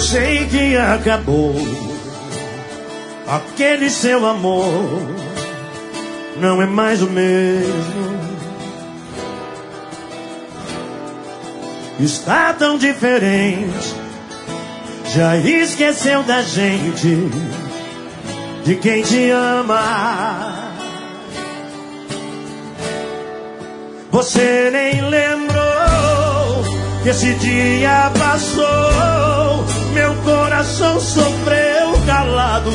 sei que acabou. Aquele seu amor não é mais o mesmo. Está tão diferente. Já esqueceu da gente, de quem te ama. Você nem lembrou que esse dia passou. Meu coração sofreu calado.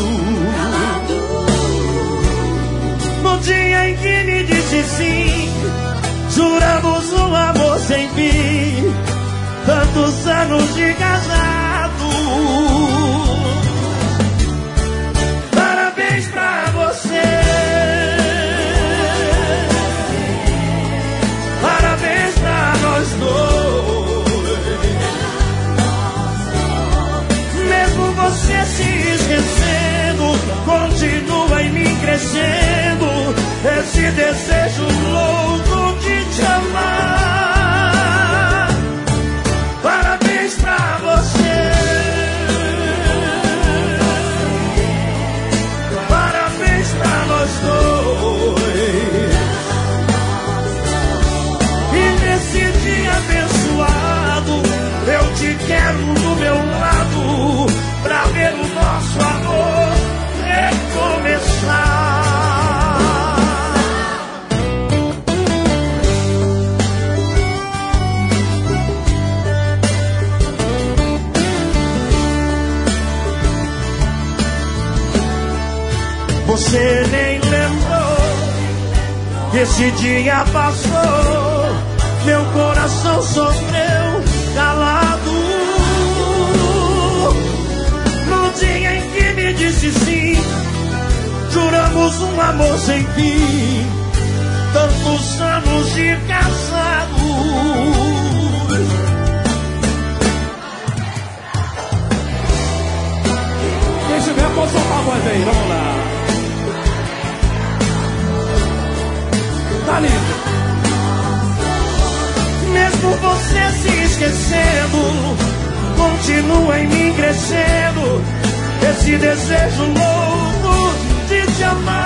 No dia em que me disse sim, juramos um amor sem fim. Tantos anos de casado. Parabéns pra você. Parabéns pra nós dois. Mesmo você se esquecendo, continua em mim crescendo esse desejo louco de te amar. Parabéns pra você. Parabéns pra nós dois. E nesse dia abençoado, eu te quero do meu lado, pra ver o nosso amor recomeçar. Você nem lembrou que esse dia passou. Meu coração sofreu calado. No dia em que me disse sim, juramos um amor sem fim. Tantos anos de casados. Quem estiver, pode soltar a voz aí, vamos lá. Tá lindo. Mesmo você se esquecendo, continua em mim crescendo esse desejo louco de te amar.